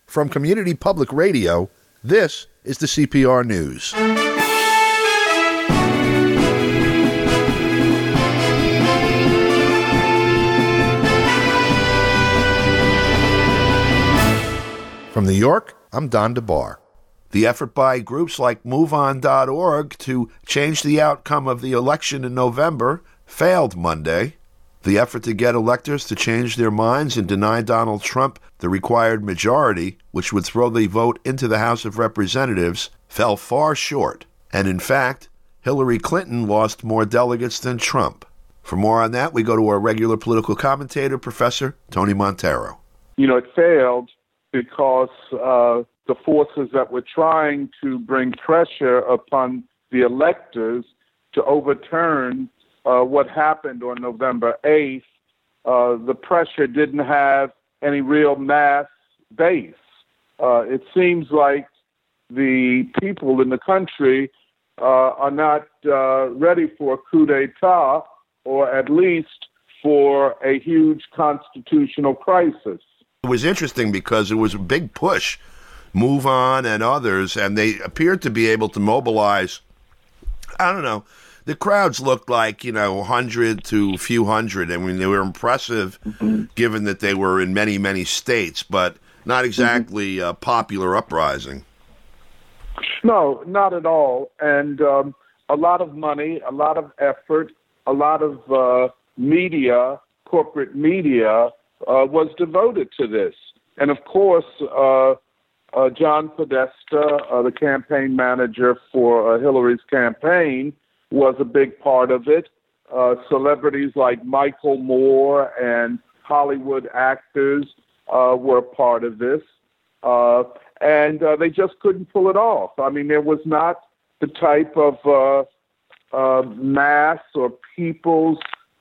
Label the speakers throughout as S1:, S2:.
S1: From Community Public Radio, this is the CPR News. From New York, I'm Don DeBar. The effort by groups like MoveOn.org to change the outcome of the election in November failed Monday. The effort to get electors to change their minds and deny Donald Trump the required majority, which would throw the vote into the House of Representatives, fell far short. And in fact, Hillary Clinton lost more delegates than Trump. For more on that, we go to our regular political commentator, Professor Tony Montero.
S2: It failed because the forces that were trying to bring pressure upon the electors to overturn what happened on November 8th, the pressure didn't have any real mass base. It seems like the people in the country are not ready for a coup d'etat, or at least for a huge constitutional crisis.
S1: It was interesting because it was a big push, Move On and others, and they appeared to be able to mobilize, I don't know, the crowds looked like, 100 to a few hundred. I mean, they were impressive given that they were in many, many states, but not exactly a popular uprising.
S2: No, not at all. And a lot of money, a lot of effort, a lot of media, corporate media, was devoted to this. And of course, John Podesta, the campaign manager for Hillary's campaign, was a big part of it. Celebrities like Michael Moore and Hollywood actors were part of this. And they just couldn't pull it off. I mean, there was not the type of mass or people's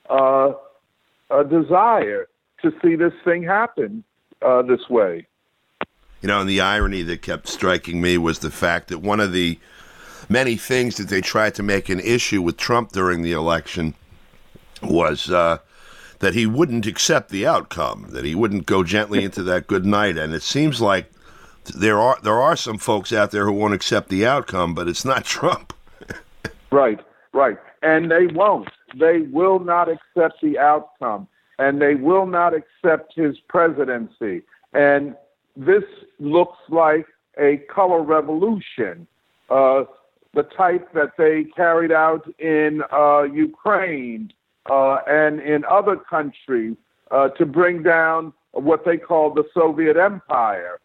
S2: desire to see this thing happen this way.
S1: And the irony that kept striking me was the fact that one of the many things that they tried to make an issue with Trump during the election was that he wouldn't accept the outcome, that he wouldn't go gently into that good night. And it seems like there are some folks out there who won't accept the outcome, but it's not Trump.
S2: Right. And they won't. They will not accept the outcome, and they will not accept his presidency. And this looks like a color revolution, the type that they carried out in Ukraine and in other countries to bring down what they call the Soviet Empire.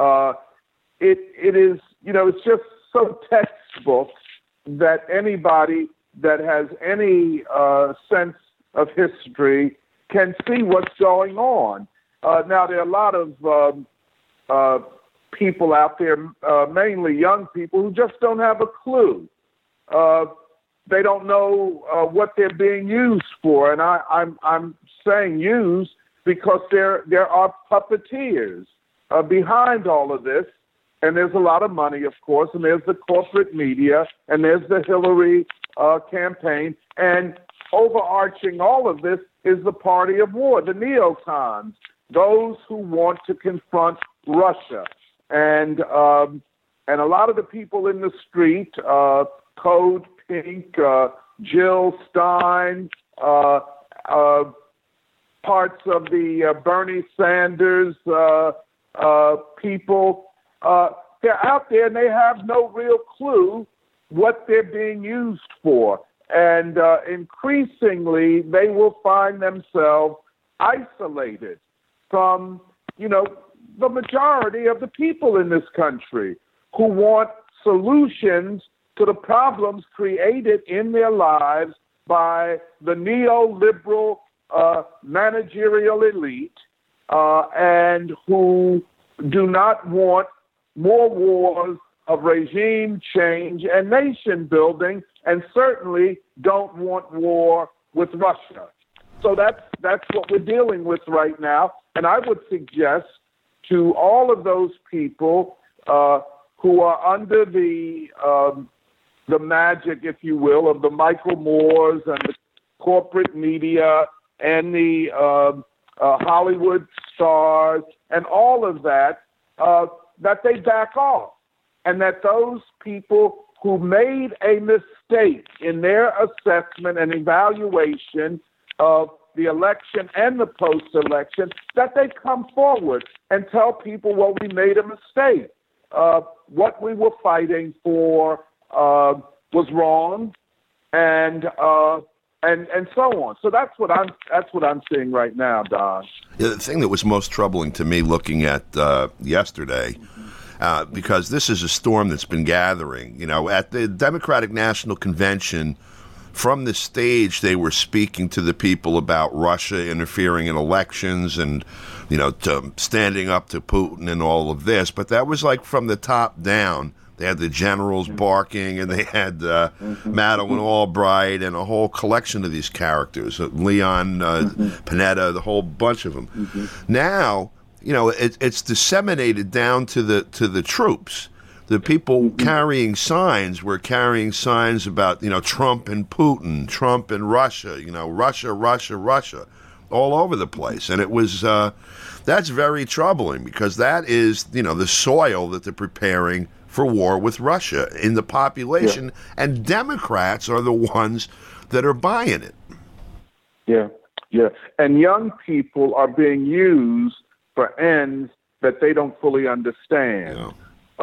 S2: It is, it's just so textbook that anybody that has any sense of history can see what's going on. Now, there are a lot of people out there, mainly young people, who just don't have a clue. They don't know what they're being used for, and I'm saying used because there are puppeteers behind all of this, and there's a lot of money, of course, and there's the corporate media, and there's the Hillary campaign, and overarching all of this is the party of war, the neocons, those who want to confront Russia. And a lot of the people in the street, Code Pink, Jill Stein, parts of the Bernie Sanders people, they're out there and they have no real clue what they're being used for. And increasingly, they will find themselves isolated from, the majority of the people in this country who want solutions to the problems created in their lives by the neoliberal managerial elite and who do not want more wars of regime change and nation building, and certainly don't want war with Russia. So that's what we're dealing with right now. And I would suggest to all of those people who are under the magic, if you will, of the Michael Moores and the corporate media and the Hollywood stars and all of that, that they back off, and that those people who made a mistake in their assessment and evaluation of the election and the post-election, that they come forward and tell people, well, we made a mistake. What we were fighting for was wrong, and so on. So that's what I'm seeing right now, Don.
S1: Yeah, the thing that was most troubling to me looking at yesterday, because this is a storm that's been gathering. You know, at the Democratic National Convention, from the stage, they were speaking to the people about Russia interfering in elections and, you know, standing up to Putin and all of this. But that was like from the top down. They had the generals barking, and they had Madeleine Albright and a whole collection of these characters, Leon Panetta, the whole bunch of them. Now, you know, it's disseminated down to the troops. The people carrying signs were carrying signs about, you know, Trump and Putin, Trump and Russia, you know, Russia, Russia, Russia, all over the place. And it was, that's very troubling, because that is, you know, the soil that they're preparing for war with Russia in the population. Yeah. And Democrats are the ones that are buying it.
S2: Yeah, yeah. And young people are being used for ends that they don't fully understand. Yeah.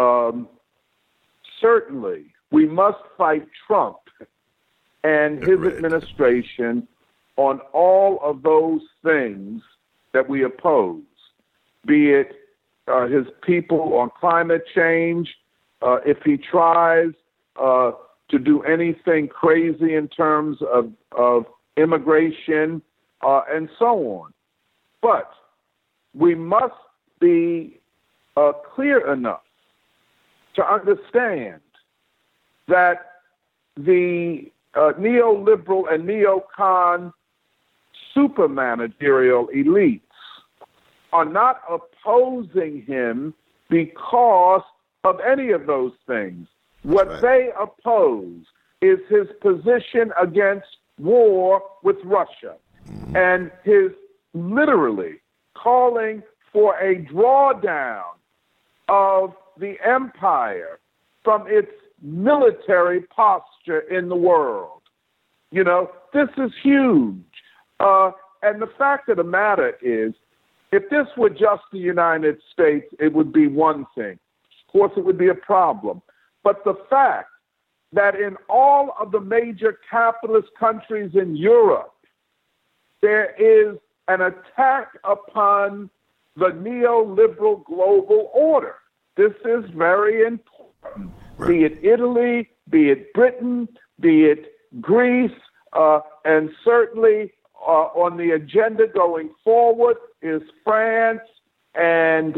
S2: Certainly, we must fight Trump and his administration on all of those things that we oppose, be it his people on climate change, if he tries to do anything crazy in terms of immigration, and so on. But we must be clear enough to understand that the neoliberal and neocon super managerial elites are not opposing him because of any of those things. What they oppose is his position against war with Russia and his literally calling for a drawdown of the empire from its military posture in the world. You know, this is huge. And the fact of the matter is, if this were just the United States, it would be one thing. Of course, it would be a problem. But the fact that in all of the major capitalist countries in Europe, there is an attack upon the neoliberal global order. This is very important. Right. Be it Italy, be it Britain, be it Greece, and certainly on the agenda going forward is France and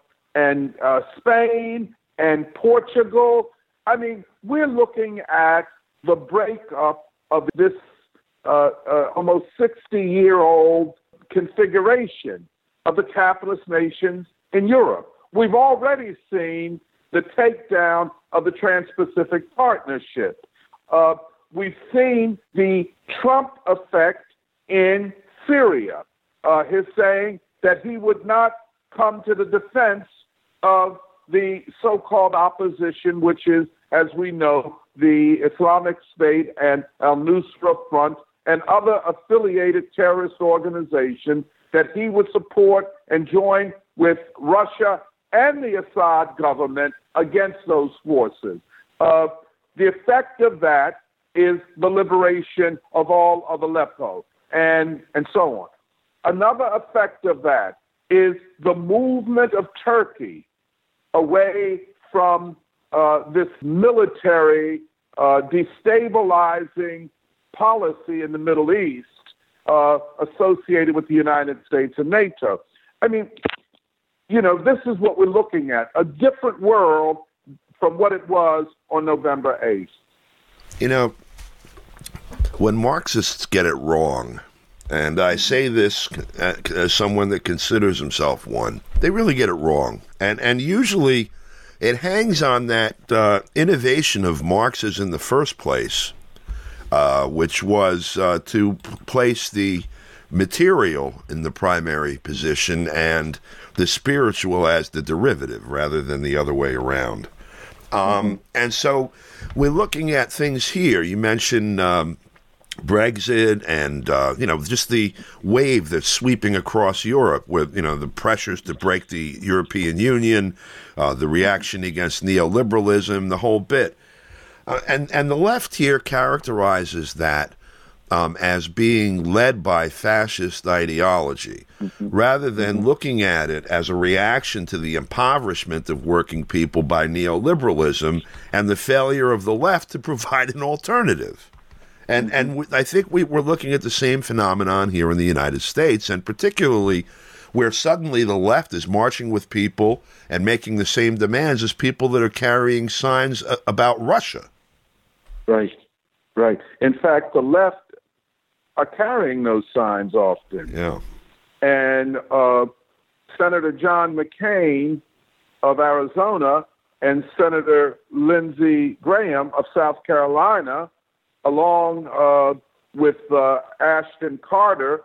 S2: Spain and Portugal. I mean, we're looking at the breakup of this almost 60-year-old configuration of the capitalist nations in Europe. We've already seen the takedown of the Trans-Pacific Partnership. We've seen the Trump effect in Syria, his saying that he would not come to the defense of the so-called opposition, which is, as we know, the Islamic State and al-Nusra Front and other affiliated terrorist organizations, that he would support and join with Russia and the Assad government against those forces. The effect of that is the liberation of all of Aleppo and so on. Another effect of that is the movement of Turkey away from this military destabilizing policy in the Middle East associated with the United States and NATO. I mean, you know, this is what we're looking at, a different world from what it was on November 8th.
S1: You know, when Marxists get it wrong, and I say this as someone that considers himself one, they really get it wrong. And usually it hangs on that innovation of Marx's in the first place, which was to place the material in the primary position and the spiritual as the derivative rather than the other way around. And so we're looking at things here. You mentioned Brexit and, just the wave that's sweeping across Europe with, the pressures to break the European Union, the reaction against neoliberalism, the whole bit. And the left here characterizes that as being led by fascist ideology, rather than looking at it as a reaction to the impoverishment of working people by neoliberalism and the failure of the left to provide an alternative. And I think we're looking at the same phenomenon here in the United States, and particularly where suddenly the left is marching with people and making the same demands as people that are carrying signs about Russia.
S2: Right. In fact, the left are carrying those signs often.
S1: Yeah.
S2: And Senator John McCain of Arizona and Senator Lindsey Graham of South Carolina, along with Ashton Carter,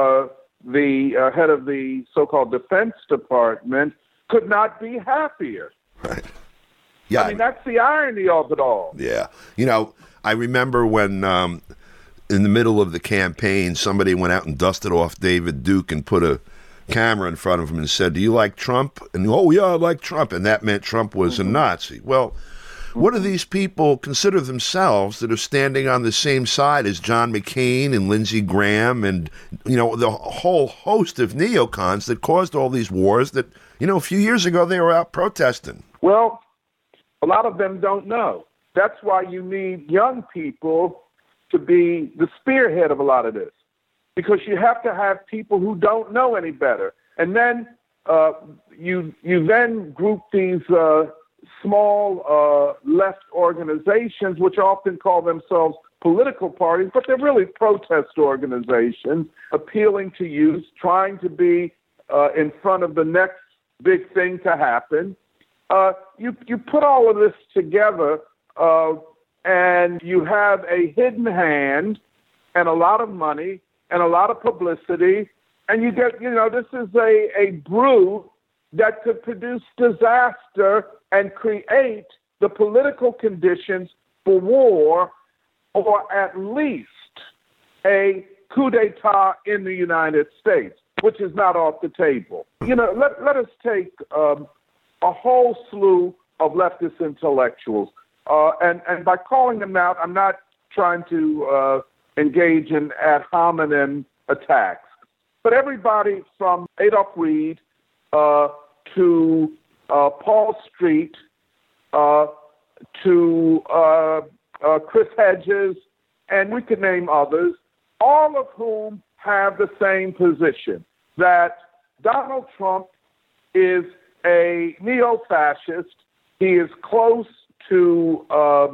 S2: the head of the so-called Defense Department, could not be happier.
S1: Right. Yeah.
S2: I mean, that's the irony of it all.
S1: Yeah. I remember when in the middle of the campaign, somebody went out and dusted off David Duke and put a camera in front of him and said, "Do you like Trump?" And, "Oh, yeah, I like Trump." And that meant Trump was a Nazi. Well, what do these people consider themselves that are standing on the same side as John McCain and Lindsey Graham and, the whole host of neocons that caused all these wars that, a few years ago they were out protesting?
S2: Well, a lot of them don't know. That's why you need young people to be the spearhead of a lot of this, because you have to have people who don't know any better. And then you then group these small left organizations, which often call themselves political parties, but they're really protest organizations, appealing to youth, trying to be in front of the next big thing to happen. You put all of this together, and you have a hidden hand and a lot of money and a lot of publicity, and you get, this is a brew that could produce disaster and create the political conditions for war, or at least a coup d'etat in the United States, which is not off the table. Let us take a whole slew of leftist intellectuals. And by calling them out, I'm not trying to engage in ad hominem attacks. But everybody from Adolph Reed to Paul Street to Chris Hedges, and we could name others, all of whom have the same position, that Donald Trump is a neo-fascist. He is close to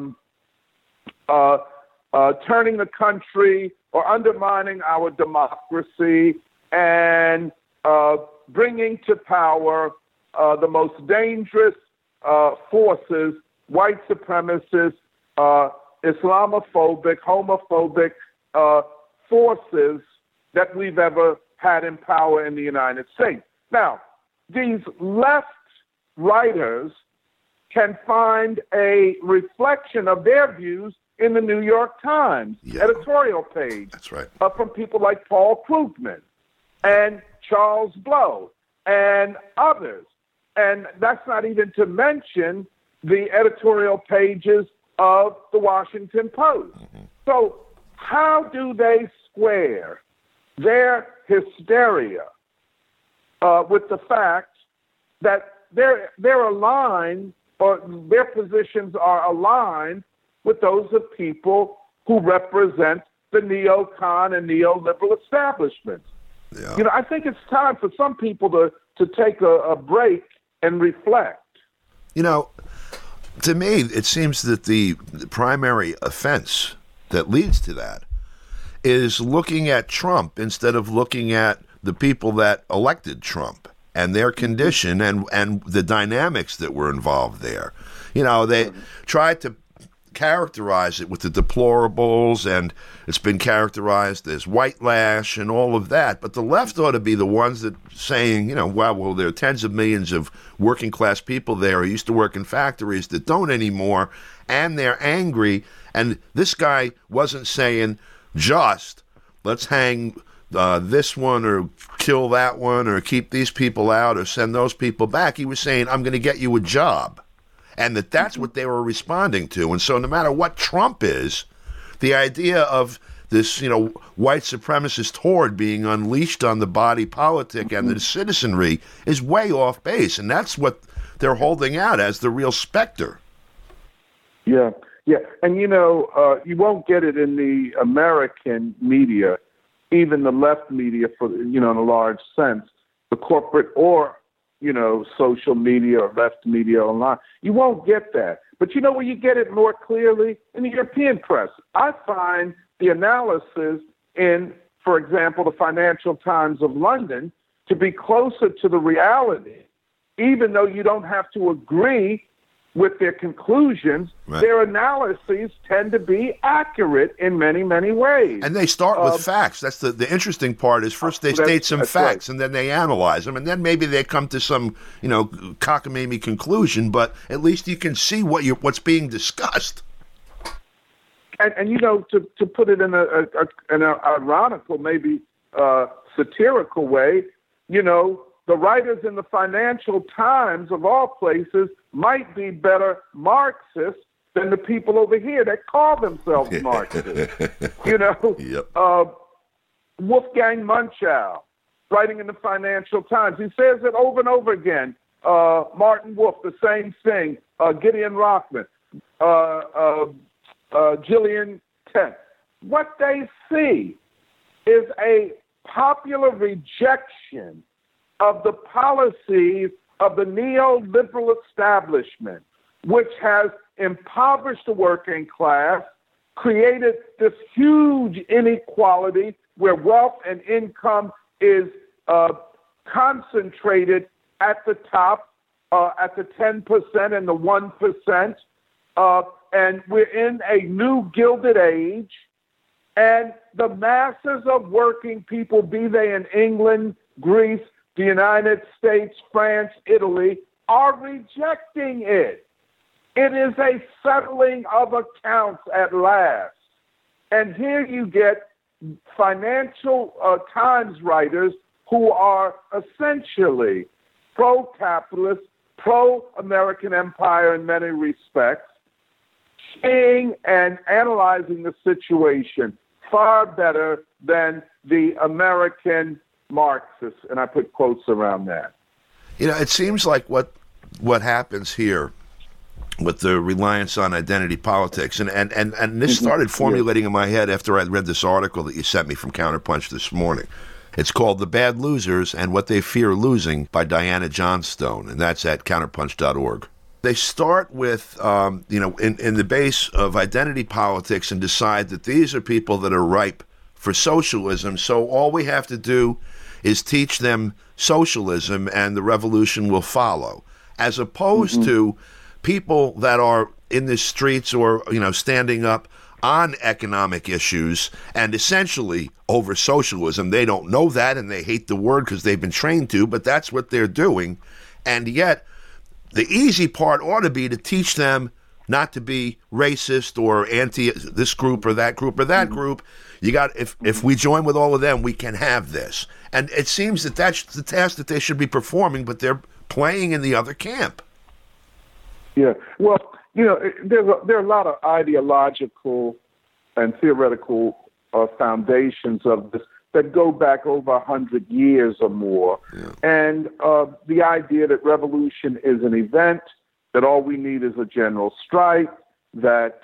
S2: turning the country or undermining our democracy and bringing to power the most dangerous forces, white supremacist, Islamophobic, homophobic forces that we've ever had in power in the United States. Now, these left writers can find a reflection of their views in the New York Times editorial page.
S1: That's right.
S2: From people like Paul Krugman and Charles Blow and others. And that's not even to mention the editorial pages of the Washington Post. Mm-hmm. So how do they square their hysteria with the fact that they're aligned, or their positions are aligned with those of people who represent the neocon and neoliberal establishments? Yeah. I think it's time for some people to take a break and reflect.
S1: To me, it seems that the primary offense that leads to that is looking at Trump instead of looking at the people that elected Trump and their condition and the dynamics that were involved there. They tried to characterize it with the deplorables, and it's been characterized as white lash and all of that. But the left ought to be the ones that saying, wow, well, there are tens of millions of working class people there who used to work in factories that don't anymore, and they're angry. And this guy wasn't saying just, let's hang this one or kill that one or keep these people out or send those people back. He was saying, I'm going to get you a job. And that's what they were responding to. And so no matter what Trump is, the idea of this, white supremacist horde being unleashed on the body politic and the citizenry is way off base. And that's what they're holding out as the real specter.
S2: Yeah. And, you won't get it in the American media, even the left media, in a large sense, the corporate or, social media or left media online. You won't get that. But where you get it more clearly? In the European press. I find the analysis in, for example, the Financial Times of London to be closer to the reality, even though you don't have to agree with their conclusions. Right. Their analyses tend to be accurate in many, many ways.
S1: And they start with facts. That's the interesting part is first they state some facts, right, and then they analyze them, and then maybe they come to some, cockamamie conclusion, but at least you can see what's being discussed.
S2: And to put it in an ironical, maybe satirical way, the writers in the Financial Times, of all places, might be better Marxists than the people over here that call themselves Marxists.
S1: Yep.
S2: Wolfgang Munchau, writing in the Financial Times, he says it over and over again. Martin Wolf, the same thing. Gideon Rothman, Gillian Tett. What they see is a popular rejection of the policies of the neoliberal establishment, which has impoverished the working class, created this huge inequality where wealth and income is concentrated at the top, at the 10% and the 1%, and we're in a new Gilded Age, and the masses of working people, be they in England, Greece, the United States, France, Italy, are rejecting it. It is a settling of accounts at last. And here you get Financial Times writers who are essentially pro-capitalist, pro-American empire in many respects, seeing and analyzing the situation far better than the American Marxists, and I put quotes around that.
S1: It seems like what happens here with the reliance on identity politics, and this started formulating in my head after I read this article that you sent me from Counterpunch this morning. It's called The Bad Losers and What They Fear Losing by Diana Johnstone, and that's at counterpunch.org. They start with, in the base of identity politics and decide that these are people that are ripe for socialism, so all we have to do is teach them socialism and the revolution will follow, as opposed to people that are in the streets or, standing up on economic issues and essentially over socialism. They don't know that and they hate the word because they've been trained to, but that's what they're doing. And yet the easy part ought to be to teach them not to be racist or anti this group or that group or that group. You got if we join with all of them, we can have this. And it seems that that's the task that they should be performing, but they're playing in the other camp.
S2: Yeah. Well, there are a lot of ideological and theoretical foundations of this that go back over 100 years or more. Yeah. And the idea that revolution is an event, that all we need is a general strike, that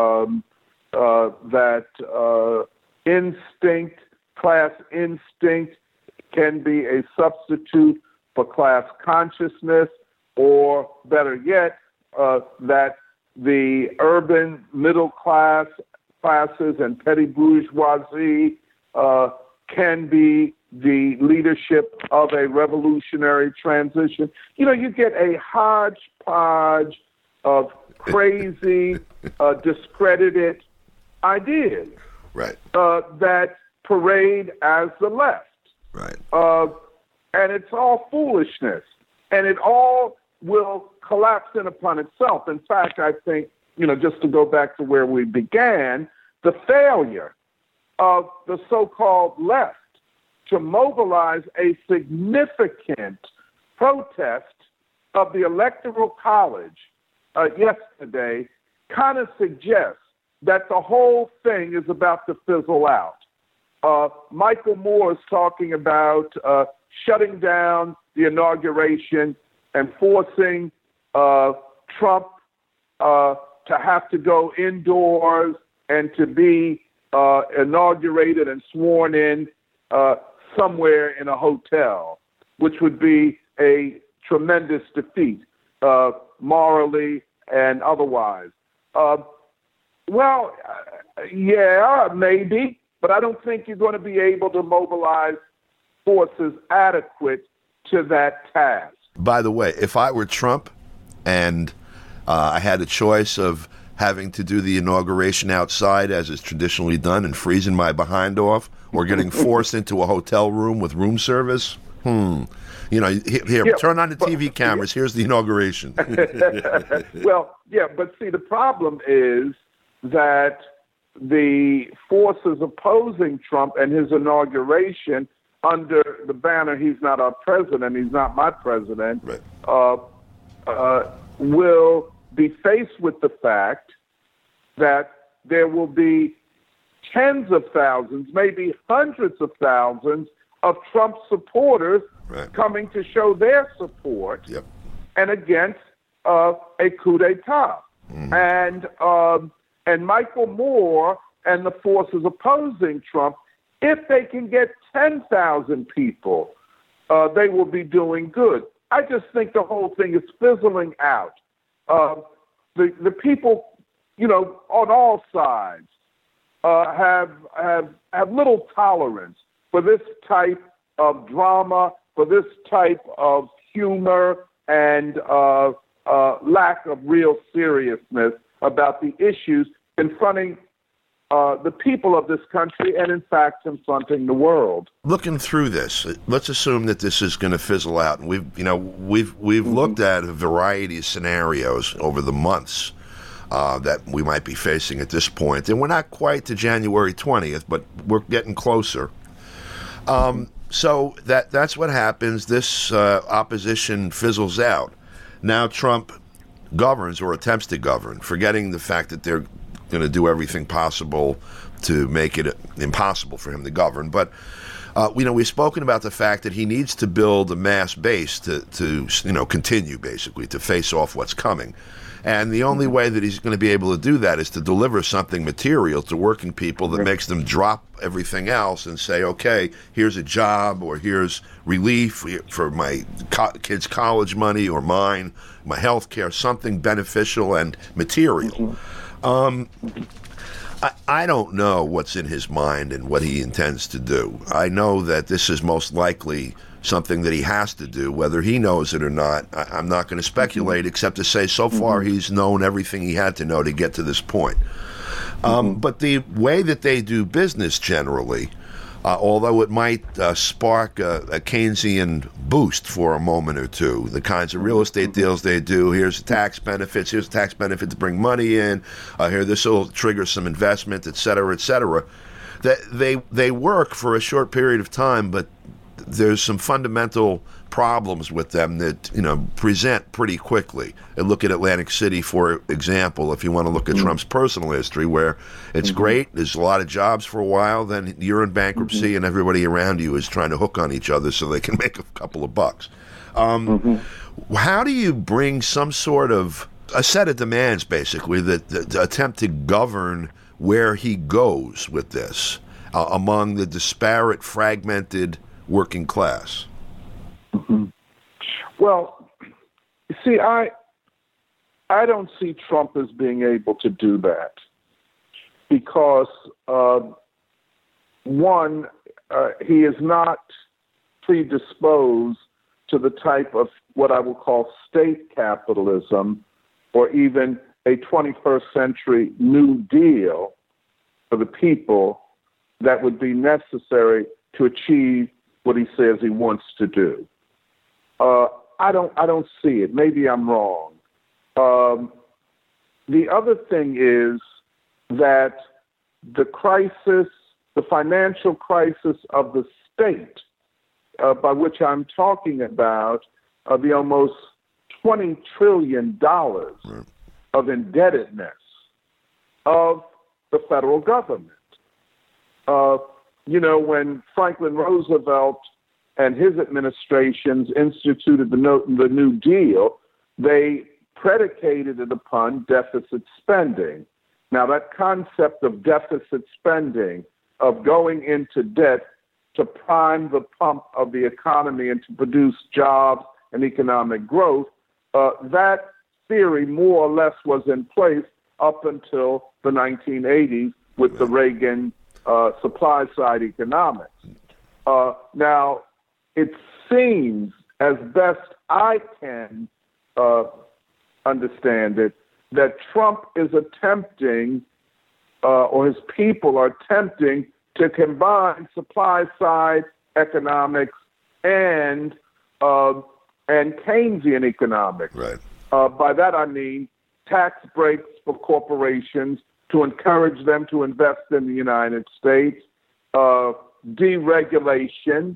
S2: instinct, class instinct, can be a substitute for class consciousness, or better yet, that the urban middle classes and petty bourgeoisie can be the leadership of a revolutionary transition. You get a hodgepodge of crazy, discredited ideas
S1: Right.
S2: that parade as the left.
S1: Right.
S2: And it's all foolishness. And it all will collapse in upon itself. In fact, I think, just to go back to where we began, the failure of the so-called left to mobilize a significant protest of the Electoral College yesterday kind of suggests that the whole thing is about to fizzle out. Michael Moore is talking about shutting down the inauguration and forcing Trump to have to go indoors and to be inaugurated and sworn in somewhere in a hotel, which would be a tremendous defeat, morally and otherwise. Yeah, maybe, but I don't think you're going to be able to mobilize forces adequate to that task.
S1: By the way, if I were Trump and I had a choice of having to do the inauguration outside, as is traditionally done, and freezing my behind off, or getting forced into a hotel room with room service, here, turn on the TV cameras. Here's the inauguration.
S2: Well, yeah, but see, the problem is that the forces opposing Trump and his inauguration under the banner, he's not our president, he's not my president, right, will be faced with the fact that there will be tens of thousands, maybe hundreds of thousands of Trump supporters right, coming to show their support
S1: yep,
S2: and against a coup d'etat. And Michael Moore and the forces opposing Trump, if they can get 10,000 people, they will be doing good. I just think the whole thing is fizzling out. The people, on all sides, have little tolerance for this type of drama, for this type of humor, and lack of real seriousness about the issues confronting the people of this country and, in fact, confronting the world.
S1: Looking through this, let's assume that this is going to fizzle out, and we've looked at a variety of scenarios over the months that we might be facing at this point, and we're not quite to January 20th, but we're getting closer. So that's what happens. This opposition fizzles out. Now Trump governs or attempts to govern, forgetting the fact that they're going to do everything possible to make it impossible for him to govern. But we've spoken about the fact that he needs to build a mass base to continue basically to face off what's coming. And the only way that he's going to be able to do that is to deliver something material to working people that makes them drop everything else and say, okay, here's a job, or here's relief for my kids' college money, or mine, my health care, something beneficial and material. I don't know what's in his mind and what he intends to do. I know that this is most likely something that he has to do, whether he knows it or not. I'm not going to speculate, except to say so far he's known everything he had to know to get to this point. But the way that they do business generally, although it might spark a Keynesian boost for a moment or two, the kinds of real estate deals they do, here's the tax benefits, here's the tax benefit to bring money in, here this will trigger some investment, et cetera, that they work for a short period of time, but there's some fundamental problems with them that present pretty quickly. And look at Atlantic City, for example, if you want to look at Trump's personal history, where it's great, there's a lot of jobs for a while, then you're in bankruptcy and everybody around you is trying to hook on each other so they can make a couple of bucks. How do you bring some sort of a set of demands, basically, that attempt to govern where he goes with this among the disparate, fragmented working class?
S2: Well, see, I don't see Trump as being able to do that because, one, he is not predisposed to the type of what I will call state capitalism or even a 21st century New Deal for the people that would be necessary to achieve what he says he wants to do. I don't see it. Maybe I'm wrong. The other thing is that the crisis, the financial crisis of the state, by which I'm talking about, the almost $20 trillion of indebtedness of the federal government. When Franklin Roosevelt and his administrations instituted the New Deal, they predicated it upon deficit spending. Now, that concept of deficit spending, of going into debt to prime the pump of the economy and to produce jobs and economic growth, that theory more or less was in place up until the 1980s with the Reagan supply side economics. Now, it seems, as best I can understand it, that Trump is attempting, or his people are attempting, to combine supply side economics and Keynesian economics.
S1: Right.
S2: By that I mean tax breaks for corporations to encourage them to invest in the United States, deregulation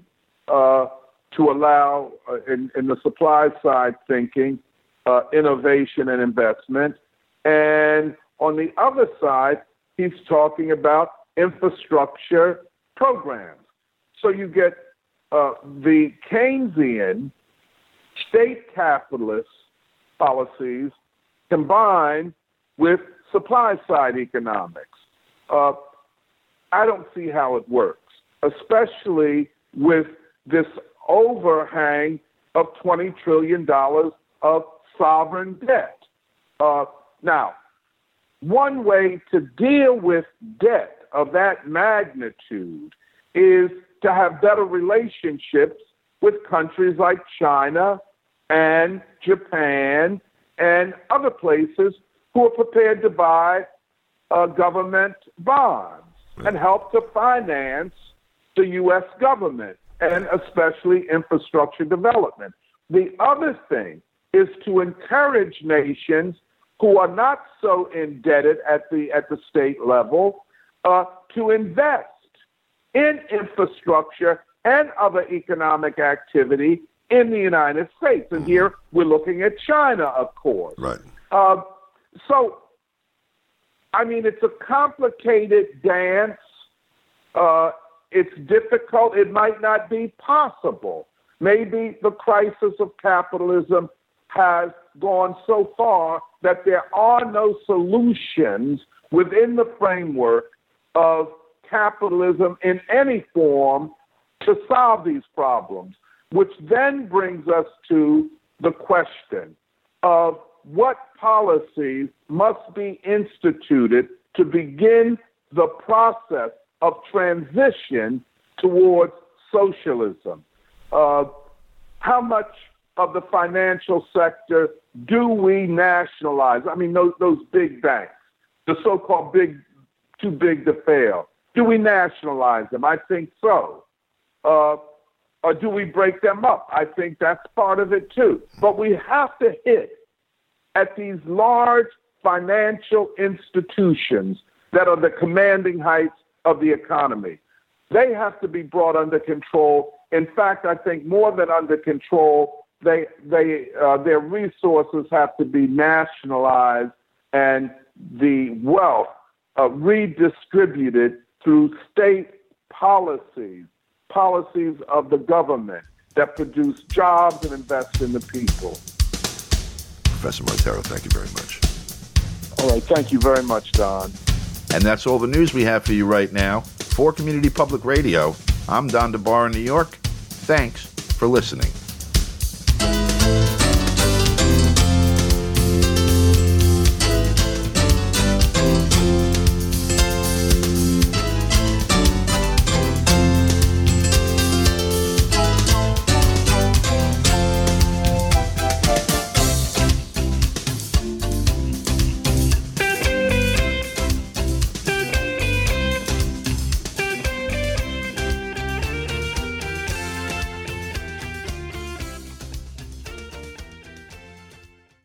S2: to allow, in the supply side thinking, innovation and investment. And on the other side, he's talking about infrastructure programs. So you get the Keynesian state capitalist policies combined with supply side economics. I don't see how it works, especially with this overhang of $20 trillion of sovereign debt. Now, one way to deal with debt of that magnitude is to have better relationships with countries like China and Japan and other places who are prepared to buy government bonds and help to finance the U.S. government and especially infrastructure development. The other thing is to encourage nations who are not so indebted at the state level to invest in infrastructure and other economic activity in the United States. And here we're looking at China, of course.
S1: Right.
S2: So, I mean, it's a complicated dance. It's difficult. It might not be possible. Maybe the crisis of capitalism has gone so far that there are no solutions within the framework of capitalism in any form to solve these problems, which then brings us to the question of what policies must be instituted to begin the process of transition towards socialism. How much of the financial sector do we nationalize? I mean, those big banks, the so-called too big to fail. Do we nationalize them? I think so. Or do we break them up? I think that's part of it too. But we have to hit at these large financial institutions that are the commanding heights of the economy. They have to be brought under control. In fact, I think more than under control, their resources have to be nationalized and the wealth redistributed through state policies of the government that produce jobs and invest in the people.
S1: Professor Martero, thank you very much.
S2: All right, thank you very much, Don.
S1: And that's all the news we have for you right now. For Community Public Radio, I'm Don DeBar in New York. Thanks for listening.